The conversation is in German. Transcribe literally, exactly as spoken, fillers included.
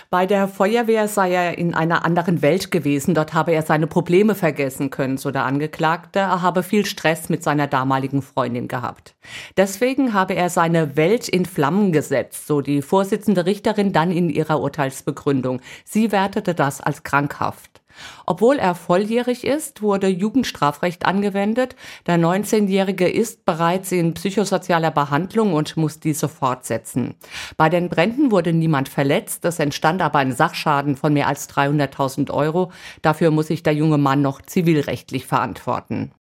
Bei der Feuerwehr sei er in einer anderen Welt gewesen. Dort habe er seine Probleme vergessen können, so der Angeklagte. Er habe viel Stress mit seiner damaligen Freundin gehabt. Deswegen habe er seine Welt in Flammen gesetzt, so die Vorsitzende Richterin dann in ihrer Urteilsbegründung. Sie wertete das als krankhaft. Obwohl er volljährig ist, wurde Jugendstrafrecht angewendet. Der neunzehnjährige ist bereits in psychosozialer Behandlung und muss diese fortsetzen. Bei den Bränden wurde niemand verletzt. Es entstand aber ein Sachschaden von mehr als dreihunderttausend Euro. Dafür muss sich der junge Mann noch zivilrechtlich verantworten.